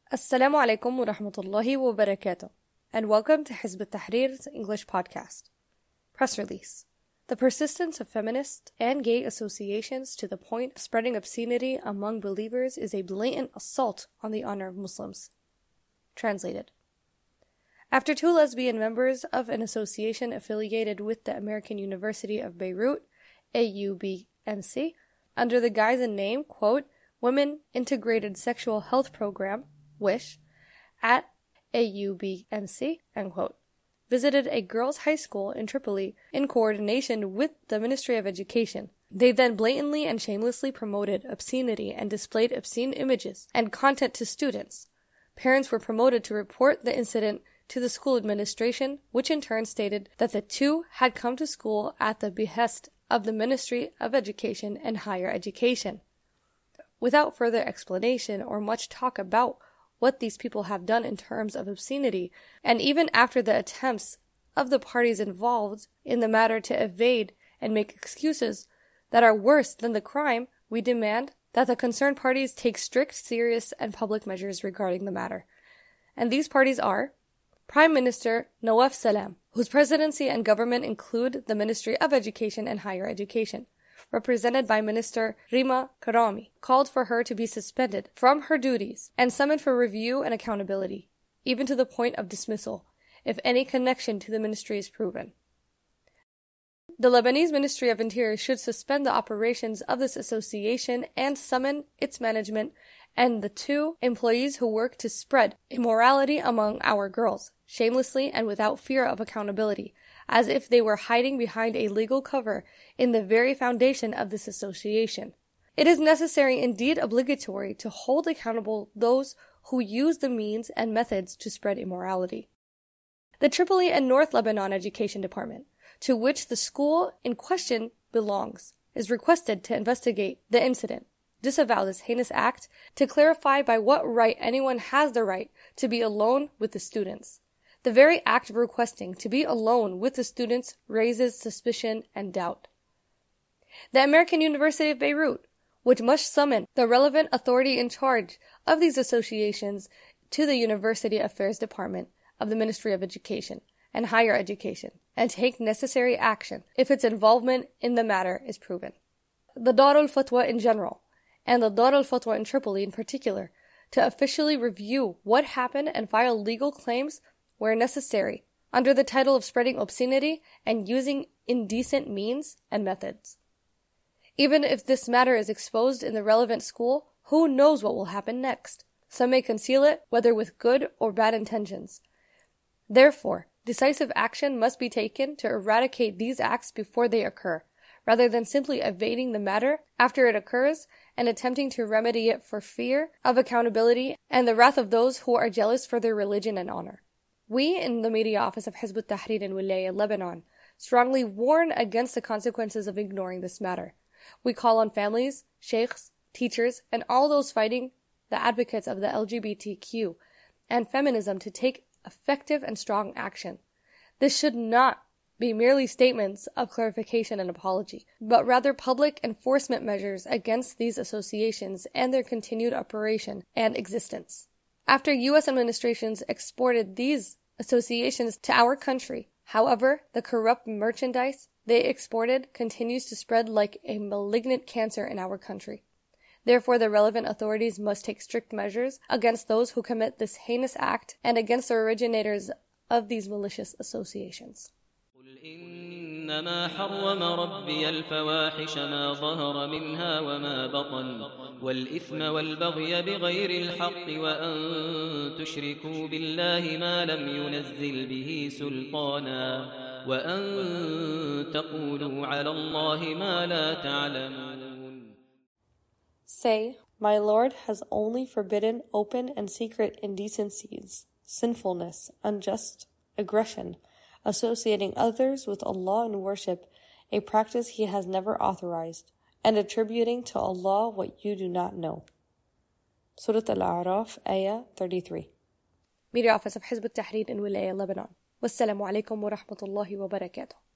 Assalamu alaikum wa rahmatullahi wa barakatuh, and welcome to Hizb ut-Tahrir's English podcast. Press release. The persistence of feminist and gay associations to the point of spreading obscenity among believers is a blatant assault on the honor of Muslims. Translated. After two lesbian members of an association affiliated with the American University of Beirut, AUBMC, under the guise and name, quote, Women Integrated Sexual Health Program, WISH, at AUBMC, end quote, visited a girls' high school in Tripoli in coordination with the Ministry of Education. They then blatantly and shamelessly promoted obscenity and displayed obscene images and content to students. Parents were promoted to report the incident to the school administration, which in turn stated that the two had come to school at the behest of the Ministry of Education and Higher Education. Without further explanation or much talk about what these people have done in terms of obscenity, and even after the attempts of the parties involved in the matter to evade and make excuses that are worse than the crime, we demand that the concerned parties take strict, serious, and public measures regarding the matter. And these parties are Prime Minister Nawaf Salam, whose presidency and government include the Ministry of Education and Higher Education, represented by Minister Rima Karami, called for her to be suspended from her duties and summoned for review and accountability, even to the point of dismissal, if any connection to the ministry is proven. The Lebanese Ministry of Interior should suspend the operations of this association and summon its management and the two employees who work to spread immorality among our girls, shamelessly and without fear of accountability, as if they were hiding behind a legal cover in the very foundation of this association. It is necessary, indeed obligatory, to hold accountable those who use the means and methods to spread immorality. The Tripoli and North Lebanon Education Department, to which the school in question belongs, is requested to investigate the incident, disavow this heinous act, to clarify by what right anyone has the right to be alone with the students. The very act of requesting to be alone with the students raises suspicion and doubt. The American University of Beirut, which must summon the relevant authority in charge of these associations to the University Affairs Department of the Ministry of Education and Higher Education, and take necessary action if its involvement in the matter is proven. The Darul Fatwa in general, and the Darul Fatwa in Tripoli in particular, to officially review what happened and file legal claims where necessary, under the title of spreading obscenity and using indecent means and methods. Even if this matter is exposed in the relevant school, who knows what will happen next? Some may conceal it, whether with good or bad intentions. Therefore, decisive action must be taken to eradicate these acts before they occur, rather than simply evading the matter after it occurs and attempting to remedy it for fear of accountability and the wrath of those who are jealous for their religion and honor. We, in the Media Office of Hizb ut-Tahrir in Wilaya, Lebanon, strongly warn against the consequences of ignoring this matter. We call on families, sheikhs, teachers, and all those fighting the advocates of the LGBTQ and feminism to take effective and strong action. This should not be merely statements of clarification and apology, but rather public enforcement measures against these associations and their continued operation and existence. After U.S. administrations exported these associations to our country, however, the corrupt merchandise they exported continues to spread like a malignant cancer in our country. Therefore, the relevant authorities must take strict measures against those who commit this heinous act and against the originators of these malicious associations. إنما حرم ربي الفواحش ما ظهر منها وما بطن والإثم والبغي بغير الحق وأن تشركوا بالله ما لم ينزل به سلطانا وأن تقولوا على الله ما لا تعلمون. Say, my Lord has only forbidden open and secret indecencies, sinfulness, unjust aggression, associating others with Allah in worship, a practice He has never authorized, and attributing to Allah what you do not know. Surah Al-A'raf, Ayah 33. Media Office of Hizb ut-Tahrir in Wilaya, Lebanon. Wassalamu alaikum wa rahmatullahi wa barakatuh.